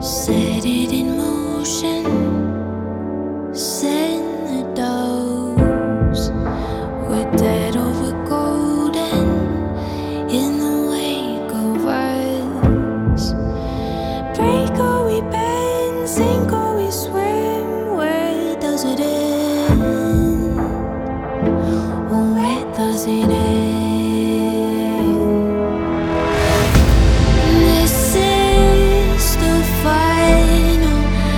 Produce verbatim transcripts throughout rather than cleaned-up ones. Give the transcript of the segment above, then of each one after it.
Set it in motion, send the dose. We're dead over golden in the wake of us. Break or we bend, sink or we swim. Where does it end? Oh, where does it end? This is the final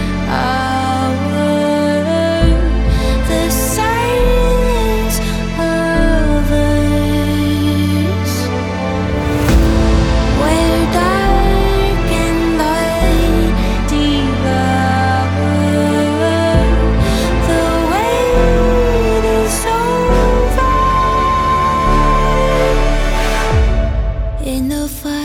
hour, the silence of us, where dark and light devour. The wait is over in the fire.